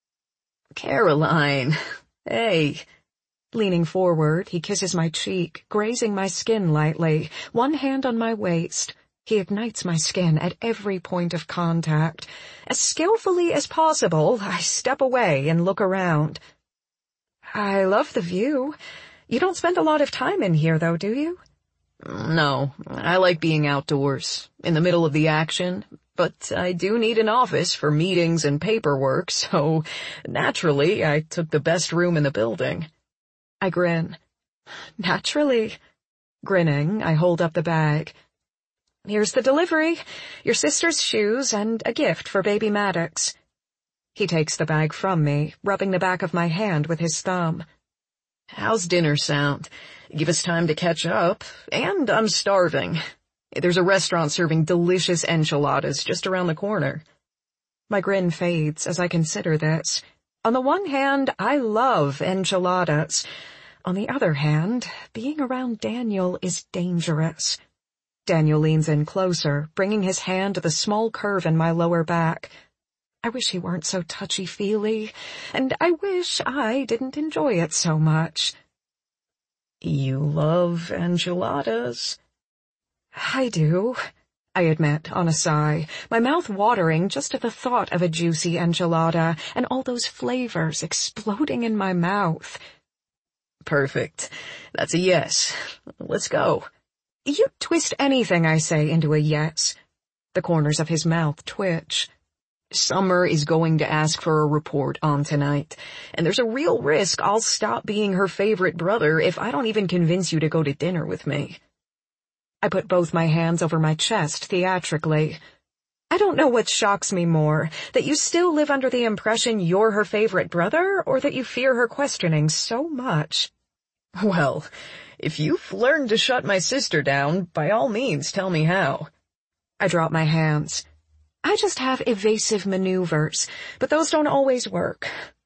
"Caroline, hey." Leaning forward, he kisses my cheek, grazing my skin lightly, one hand on my waist. He ignites my skin at every point of contact. As skillfully as possible, I step away and look around. "I love the view. You don't spend a lot of time in here, though, do you?" "No, I like being outdoors, in the middle of the action, but I do need an office for meetings and paperwork, so naturally I took the best room in the building." I grin. "Naturally." Grinning, I hold up the bag. "Here's the delivery, your sister's shoes and a gift for baby Maddox." He takes the bag from me, rubbing the back of my hand with his thumb. "How's dinner sound? Give us time to catch up, and I'm starving. There's a restaurant serving delicious enchiladas just around the corner." My grin fades as I consider this. On the one hand, I love enchiladas. On the other hand, being around Daniel is dangerous. Daniel leans in closer, bringing his hand to the small curve in my lower back. I wish he weren't so touchy-feely, and I wish I didn't enjoy it so much. "You love enchiladas?" "I do," I admit on a sigh, my mouth watering just at the thought of a juicy enchilada and all those flavors exploding in my mouth. "Perfect. That's a yes. Let's go." You twist anything I say into a yes. The corners of his mouth twitch. "Summer is going to ask for a report on tonight, and there's a real risk I'll stop being her favorite brother if I don't even convince you to go to dinner with me." I put both my hands over my chest theatrically. I don't know what shocks me more, that you still live under the impression you're her favorite brother, or that you fear her questioning so much. Well, if you've learned to shut my sister down, by all means tell me how. I drop my hands. I just have evasive maneuvers, but those don't always work.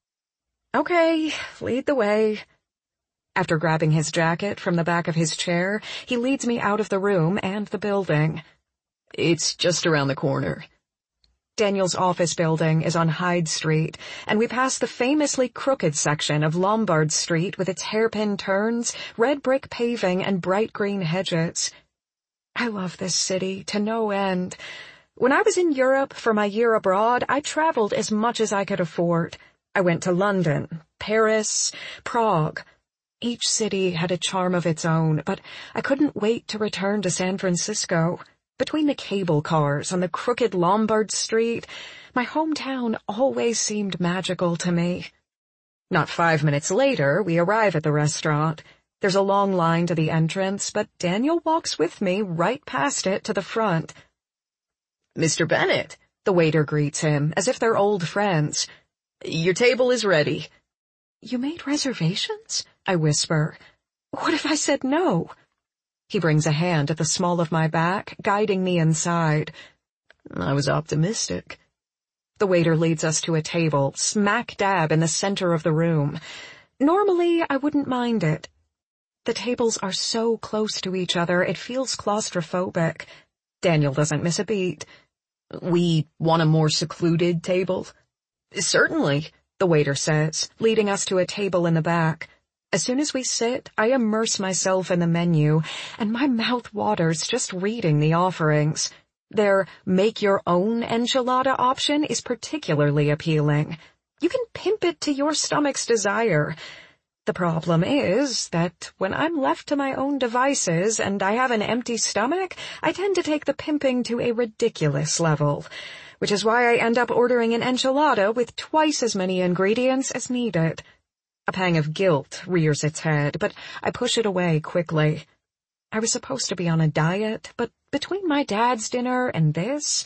Okay, lead the way. After grabbing his jacket from the back of his chair, he leads me out of the room and the building. It's just around the corner. Daniel's office building is on Hyde Street, and we pass the famously crooked section of Lombard Street with its hairpin turns, red brick paving, and bright green hedges. I love this city to no end. When I was in Europe for my year abroad, I traveled as much as I could afford. I went to London, Paris, Prague. Each city had a charm of its own, but I couldn't wait to return to San Francisco. Between the cable cars on the crooked Lombard Street, my hometown always seemed magical to me. Not five minutes later, we arrive at the restaurant. There's a long line to the entrance, but Daniel walks with me right past it to the front. Mister Bennett, the waiter greets him, as if they're old friends. Your table is ready. You made reservations? I whisper. What if I said no? He brings a hand at the small of my back, guiding me inside. I was optimistic. The waiter leads us to a table, smack dab in the center of the room. Normally, I wouldn't mind it. The tables are so close to each other, it feels claustrophobic. Daniel doesn't miss a beat. We want a more secluded table? Certainly, the waiter says, leading us to a table in the back. As soon as we sit, I immerse myself in the menu, and my mouth waters just reading the offerings. Their make-your-own enchilada option is particularly appealing. You can pimp it to your stomach's desire. The problem is that when I'm left to my own devices and I have an empty stomach, I tend to take the pimping to a ridiculous level, which is why I end up ordering an enchilada with twice as many ingredients as needed. A pang of guilt rears its head, but I push it away quickly. I was supposed to be on a diet, but between my dad's dinner and this,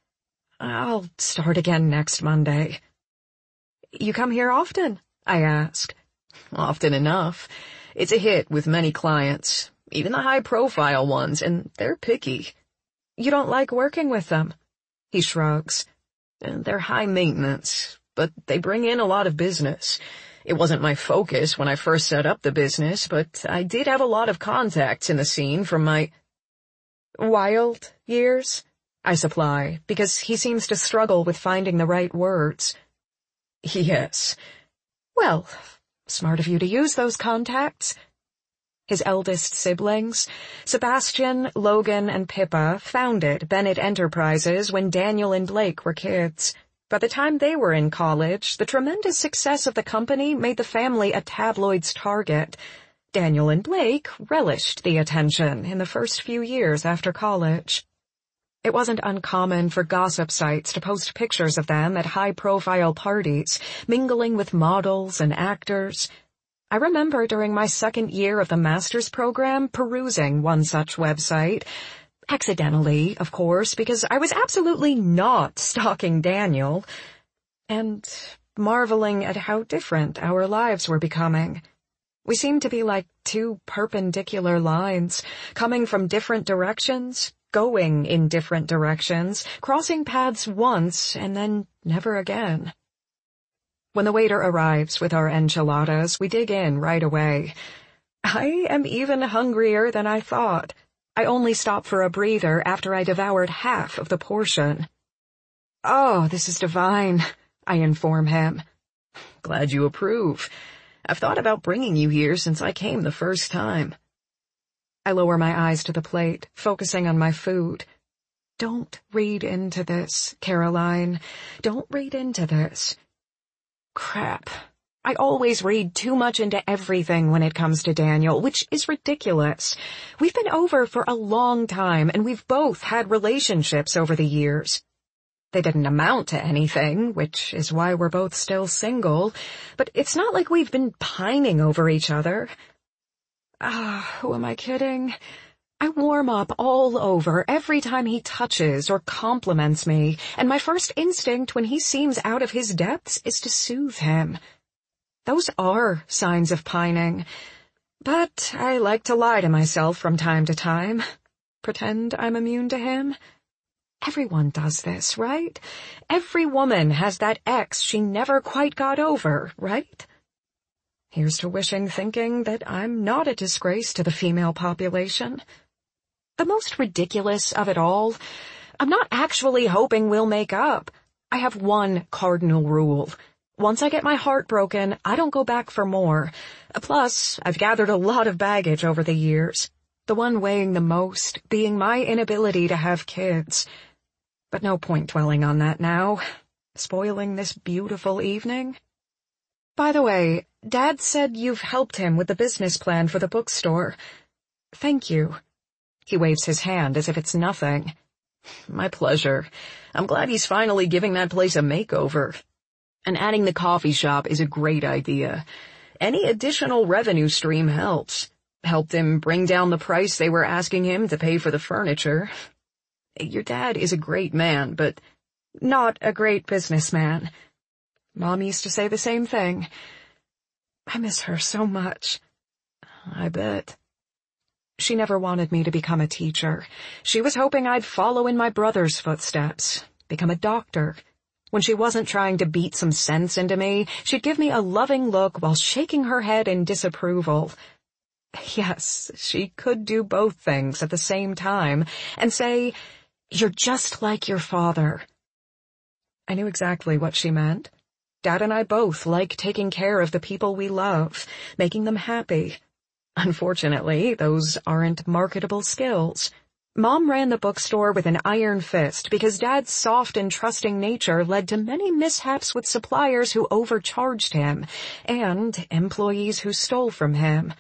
I'll start again next Monday. You come here often? I ask. Often enough. It's a hit with many clients, even the high-profile ones, and they're picky. You don't like working with them? He shrugs. They're high maintenance, but they bring in a lot of business. It wasn't my focus when I first set up the business, but I did have a lot of contacts in the scene from my wild years, I supply, because he seems to struggle with finding the right words. Yes. Well, smart of you to use those contacts. His eldest siblings, Sebastian, Logan, and Pippa, founded Bennett Enterprises when Daniel and Blake were kids. By the time they were in college, the tremendous success of the company made the family a tabloid's target. Daniel and Blake relished the attention in the first few years after college. It wasn't uncommon for gossip sites to post pictures of them at high-profile parties, mingling with models and actors. I remember during my second year of the master's program perusing one such website, accidentally, of course, because I was absolutely not stalking Daniel, and marveling at how different our lives were becoming. We seemed to be like two perpendicular lines, coming from different directions, going in different directions, crossing paths once and then never again. When the waiter arrives with our enchiladas, we dig in right away. I am even hungrier than I thought. I only stop for a breather after I devoured half of the portion. Oh, this is divine, I inform him. Glad you approve. I've thought about bringing you here since I came the first time. I lower my eyes to the plate, focusing on my food. Don't read into this, Caroline. Don't read into this. Crap. I always read too much into everything when it comes to Daniel, which is ridiculous. We've been over for a long time, and we've both had relationships over the years. They didn't amount to anything, which is why we're both still single, but it's not like we've been pining over each other. Ah, who am I kidding? I warm up all over every time he touches or compliments me, and my first instinct when he seems out of his depths is to soothe him. Those are signs of pining, but I like to lie to myself from time to time. Pretend I'm immune to him. Everyone does this, right? Every woman has that ex she never quite got over, right? Here's to wishing thinking that I'm not a disgrace to the female population. The most ridiculous of it all, I'm not actually hoping we'll make up. I have one cardinal rule. Once I get my heart broken, I don't go back for more. Plus, I've gathered a lot of baggage over the years. The one weighing the most being my inability to have kids. But no point dwelling on that now. Spoiling this beautiful evening. By the way, Dad said you've helped him with the business plan for the bookstore. Thank you. He waves his hand as if it's nothing. My pleasure. I'm glad he's finally giving that place a makeover. And adding the coffee shop is a great idea. Any additional revenue stream helps. Helped him bring down the price they were asking him to pay for the furniture. Your dad is a great man, but not a great businessman. Mom used to say the same thing. I miss her so much. I bet. She never wanted me to become a teacher. She was hoping I'd follow in my brother's footsteps, become a doctor. When she wasn't trying to beat some sense into me, she'd give me a loving look while shaking her head in disapproval. Yes, she could do both things at the same time and say, "You're just like your father." I knew exactly what she meant. Dad and I both like taking care of the people we love, making them happy. Unfortunately, those aren't marketable skills. Mom ran the bookstore with an iron fist because Dad's soft and trusting nature led to many mishaps with suppliers who overcharged him and employees who stole from him.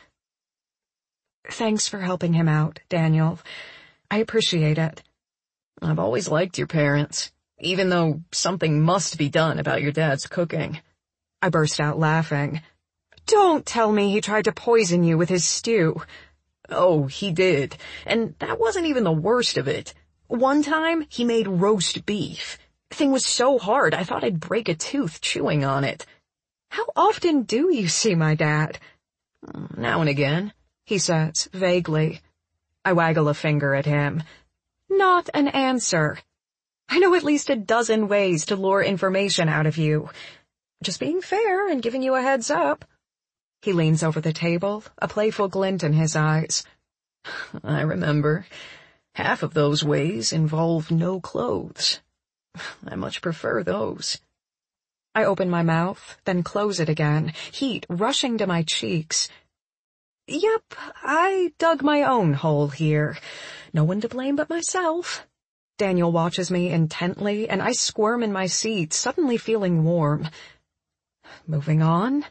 Thanks for helping him out, Daniel. I appreciate it. I've always liked your parents, even though something must be done about your dad's cooking. I burst out laughing. Don't tell me he tried to poison you with his stew. Oh, he did, and that wasn't even the worst of it. One time, he made roast beef. The thing was so hard I thought I'd break a tooth chewing on it. How often do you see my dad? Now and again, he says, vaguely. I waggle a finger at him. Not an answer. I know at least a dozen ways to lure information out of you. Just being fair and giving you a heads up. He leans over the table, a playful glint in his eyes. I remember. Half of those ways involve no clothes. I much prefer those. I open my mouth, then close it again, heat rushing to my cheeks. Yep, I dug my own hole here. No one to blame but myself. Daniel watches me intently, and I squirm in my seat, suddenly feeling warm. Moving on.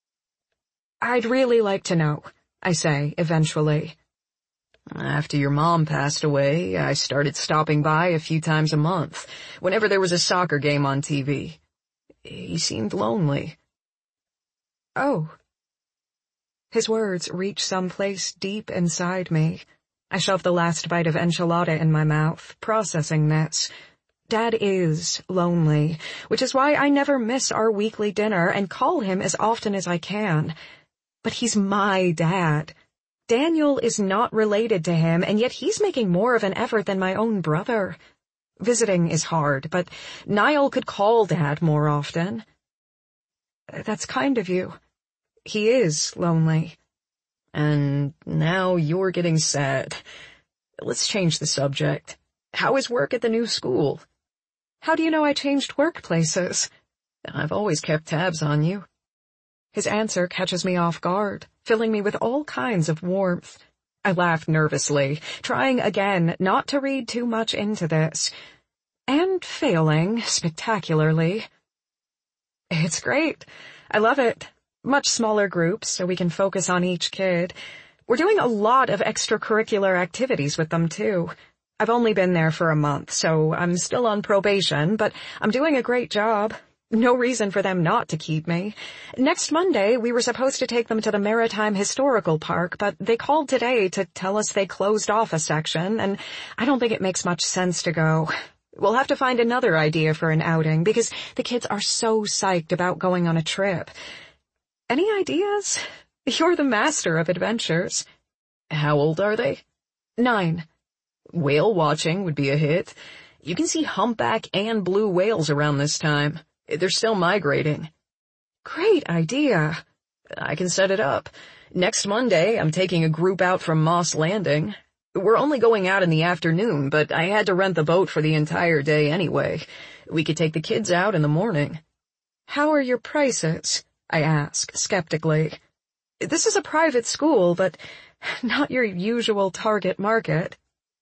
I'd really like to know, I say, eventually. After your mom passed away, I started stopping by a few times a month, whenever there was a soccer game on T V. He seemed lonely. Oh. His words reach someplace deep inside me. I shove the last bite of enchilada in my mouth, processing this. Dad is lonely, which is why I never miss our weekly dinner and call him as often as I can. But he's my dad. Daniel is not related to him, and yet he's making more of an effort than my own brother. Visiting is hard, but Niall could call Dad more often. That's kind of you. He is lonely. And now you're getting sad. Let's change the subject. How is work at the new school? How do you know I changed workplaces? I've always kept tabs on you. His answer catches me off guard, filling me with all kinds of warmth. I laugh nervously, trying again not to read too much into this. And failing spectacularly. It's great. I love it. Much smaller groups, so we can focus on each kid. We're doing a lot of extracurricular activities with them, too. I've only been there for a month, so I'm still on probation, but I'm doing a great job. No reason for them not to keep me. Next Monday, we were supposed to take them to the Maritime Historical Park, but they called today to tell us they closed off a section, and I don't think it makes much sense to go. We'll have to find another idea for an outing, because the kids are so psyched about going on a trip. Any ideas? You're the master of adventures. How old are they? Nine. Whale watching would be a hit. You can see humpback and blue whales around this time. They're still migrating. Great idea. I can set it up. Next Monday, I'm taking a group out from Moss Landing. We're only going out in the afternoon, but I had to rent the boat for the entire day anyway. We could take the kids out in the morning. How are your prices? I ask, skeptically. This is a private school, but not your usual target market.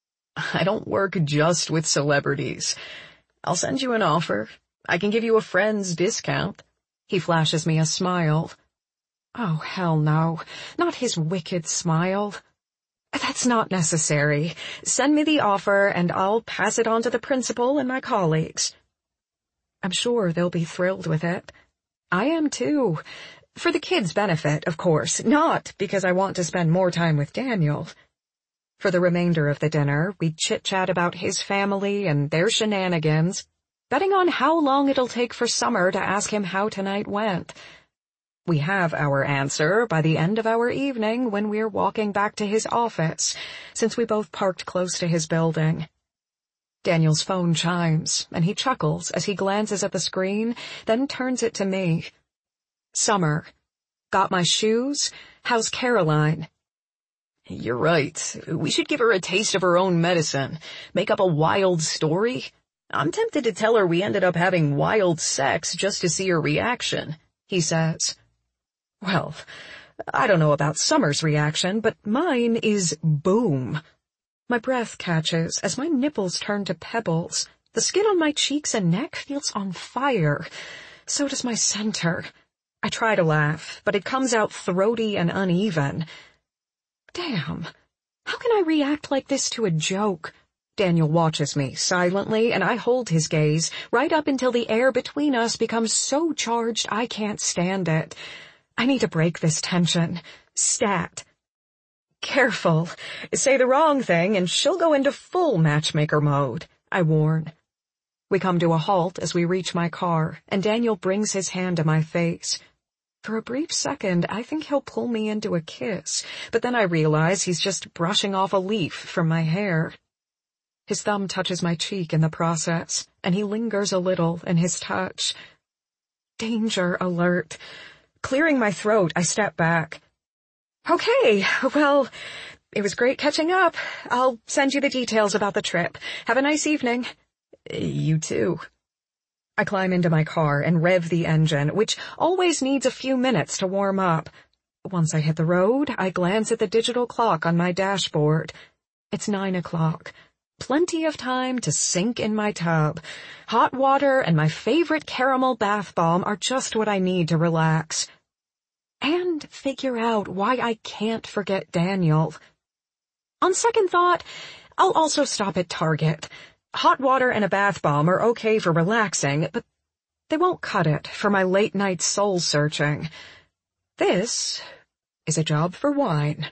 I don't work just with celebrities. I'll send you an offer. I can give you a friend's discount. He flashes me a smile. Oh, hell no. Not his wicked smile. That's not necessary. Send me the offer, and I'll pass it on to the principal and my colleagues. I'm sure they'll be thrilled with it. I am too. For the kids' benefit, of course, not because I want to spend more time with Daniel. For the remainder of the dinner, we chit-chat about his family and their shenanigans, betting on how long it'll take for Summer to ask him how tonight went. We have our answer by the end of our evening when we're walking back to his office, since we both parked close to his building. Daniel's phone chimes, and he chuckles as he glances at the screen, then turns it to me. Summer. Got my shoes? How's Caroline? You're right. We should give her a taste of her own medicine. Make up a wild story. I'm tempted to tell her we ended up having wild sex just to see her reaction, he says. Well, I don't know about Summer's reaction, but mine is boom. My breath catches as my nipples turn to pebbles. The skin on my cheeks and neck feels on fire. So does my center. I try to laugh, but it comes out throaty and uneven. Damn. How can I react like this to a joke? Daniel watches me silently, and I hold his gaze right up until the air between us becomes so charged I can't stand it. I need to break this tension. Stat. Careful. Say the wrong thing and she'll go into full matchmaker mode, I warn. We come to a halt as we reach my car, and Daniel brings his hand to my face. For a brief second, I think he'll pull me into a kiss, but then I realize he's just brushing off a leaf from my hair. His thumb touches my cheek in the process, and he lingers a little in his touch. Danger alert. Clearing my throat, I step back. Okay, well, it was great catching up. I'll send you the details about the trip. Have a nice evening. You too. I climb into my car and rev the engine, which always needs a few minutes to warm up. Once I hit the road, I glance at the digital clock on my dashboard. It's nine o'clock. Plenty of time to sink in my tub. Hot water and my favorite caramel bath bomb are just what I need to relax. And figure out why I can't forget Daniel. On second thought, I'll also stop at Target. Hot water and a bath bomb are okay for relaxing, but they won't cut it for my late-night soul-searching. This is a job for wine.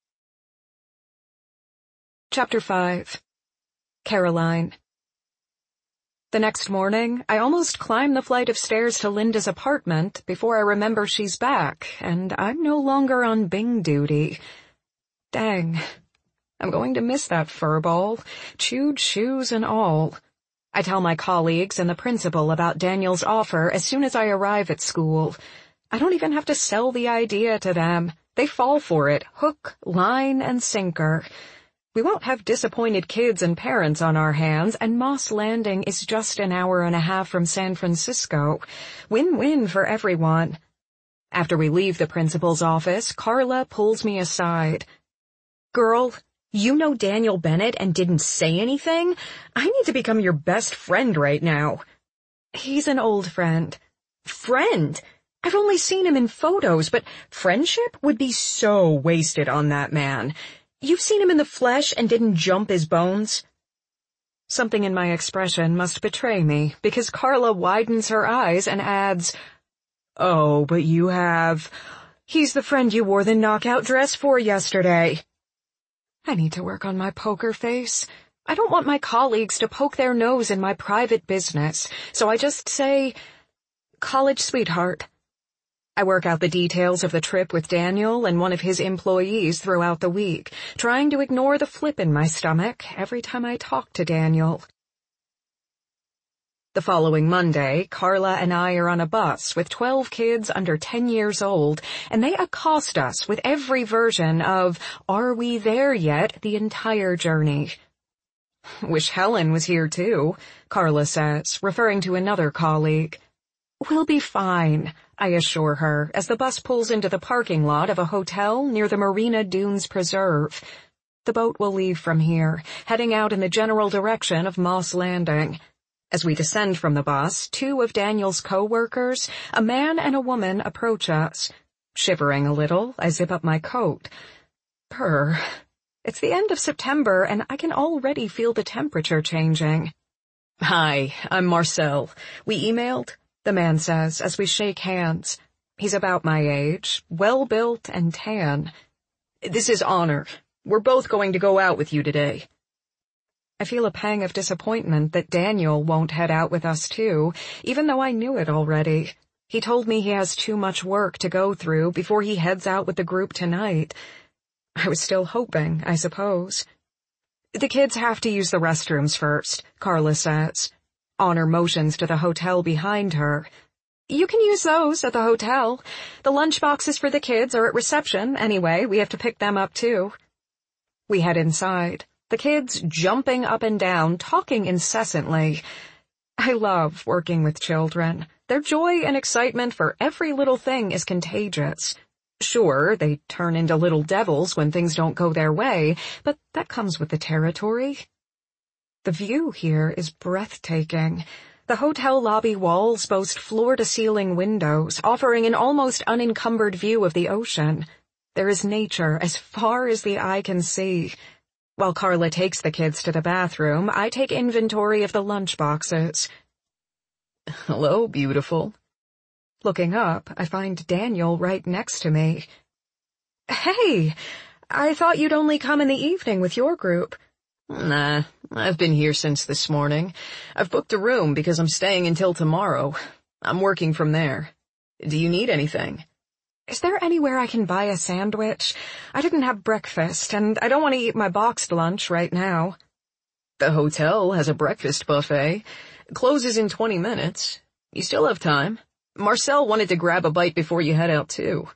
Chapter five. Caroline. The next morning, I almost climb the flight of stairs to Linda's apartment before I remember she's back, and I'm no longer on Bing duty. Dang. I'm going to miss that furball, chewed shoes and all. I tell my colleagues and the principal about Daniel's offer as soon as I arrive at school. I don't even have to sell the idea to them. They fall for it, hook, line, and sinker. We won't have disappointed kids and parents on our hands, and Moss Landing is just an hour and a half from San Francisco. Win-win for everyone. After we leave the principal's office, Carla pulls me aside. Girl, you know Daniel Bennett and didn't say anything? I need to become your best friend right now. He's an old friend. Friend? I've only seen him in photos, but friendship would be so wasted on that man. You've seen him in the flesh and didn't jump his bones? Something in my expression must betray me, because Carla widens her eyes and adds, "Oh, but you have... He's the friend you wore the knockout dress for yesterday." I need to work on my poker face. I don't want my colleagues to poke their nose in my private business, so I just say, "College sweetheart." I work out the details of the trip with Daniel and one of his employees throughout the week, trying to ignore the flip in my stomach every time I talk to Daniel. The following Monday, Carla and I are on a bus with twelve kids under ten years old, and they accost us with every version of "Are we there yet?" the entire journey. "Wish Helen was here too," Carla says, referring to another colleague. "We'll be fine," I assure her as the bus pulls into the parking lot of a hotel near the Marina Dunes Preserve. The boat will leave from here, heading out in the general direction of Moss Landing. As we descend from the bus, two of Daniel's co-workers, a man and a woman, approach us. Shivering a little, I zip up my coat. Purr. It's the end of September, and I can already feel the temperature changing. "Hi, I'm Marcel. We emailed?" the man says as we shake hands. He's about my age, well-built and tan. "This is Honor. We're both going to go out with you today." I feel a pang of disappointment that Daniel won't head out with us too, even though I knew it already. He told me he has too much work to go through before he heads out with the group tonight. I was still hoping, I suppose. "The kids have to use the restrooms first," Carla says. Honor motions to the hotel behind her. "You can use those at the hotel. The lunch boxes for the kids are at reception anyway. We have to pick them up too." We head inside, the kids jumping up and down, talking incessantly. I love working with children. Their joy and excitement for every little thing is contagious. Sure, they turn into little devils when things don't go their way, but that comes with the territory. The view here is breathtaking. The hotel lobby walls boast floor-to-ceiling windows, offering an almost unencumbered view of the ocean. There is nature as far as the eye can see. While Carla takes the kids to the bathroom, I take inventory of the lunch boxes. "Hello, beautiful." Looking up, I find Daniel right next to me. "Hey, I thought you'd only come in the evening with your group." "Nah, I've been here since this morning. I've booked a room because I'm staying until tomorrow. I'm working from there. Do you need anything?" "Is there anywhere I can buy a sandwich? I didn't have breakfast, and I don't want to eat my boxed lunch right now." "The hotel has a breakfast buffet. Closes in twenty minutes. You still have time. Marcel wanted to grab a bite before you head out too."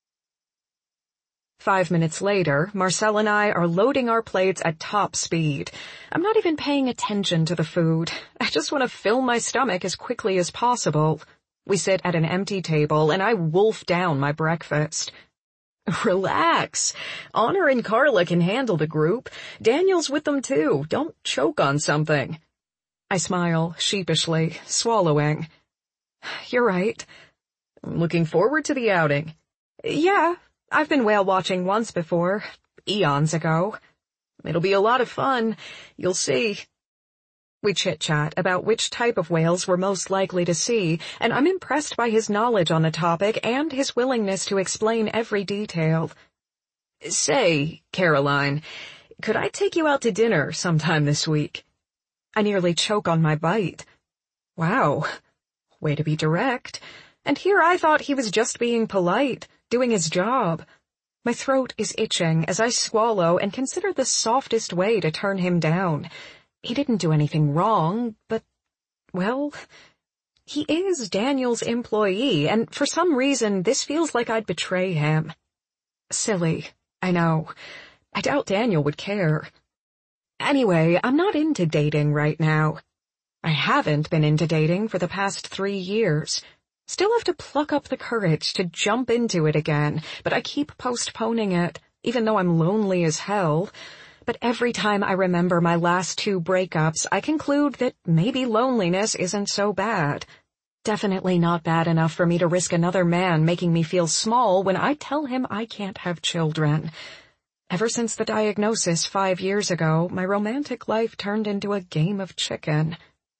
Five minutes later, Marcel and I are loading our plates at top speed. I'm not even paying attention to the food. I just want to fill my stomach as quickly as possible. We sit at an empty table, and I wolf down my breakfast. "Relax. Honor and Carla can handle the group. Daniel's with them too. Don't choke on something." I smile sheepishly, swallowing. "You're right." "Looking forward to the outing?" "Yeah. I've been whale watching once before, eons ago." "It'll be a lot of fun. You'll see." We chit-chat about which type of whales we're most likely to see, and I'm impressed by his knowledge on the topic and his willingness to explain every detail. "Say, Caroline, could I take you out to dinner sometime this week?" I nearly choke on my bite. Wow, way to be direct. And here I thought he was just being polite, doing his job. My throat is itching as I swallow and consider the softest way to turn him down. He didn't do anything wrong, but, well, he is Daniel's employee, and for some reason this feels like I'd betray him. Silly, I know. I doubt Daniel would care. Anyway, I'm not into dating right now. I haven't been into dating for the past three years. Still have to pluck up the courage to jump into it again, but I keep postponing it, even though I'm lonely as hell. But every time I remember my last two breakups, I conclude that maybe loneliness isn't so bad. Definitely not bad enough for me to risk another man making me feel small when I tell him I can't have children. Ever since the diagnosis five years ago, my romantic life turned into a game of chicken.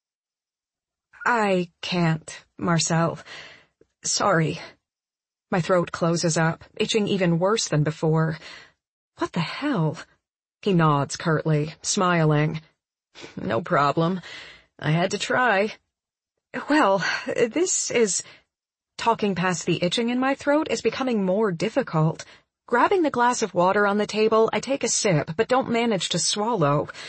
I can't, Marcel. Sorry. My throat closes up, itching even worse than before. What the hell? He nods curtly, smiling. No problem. I had to try. Well, this is... Talking past the itching in my throat is becoming more difficult. Grabbing the glass of water on the table, I take a sip, but don't manage to swallow.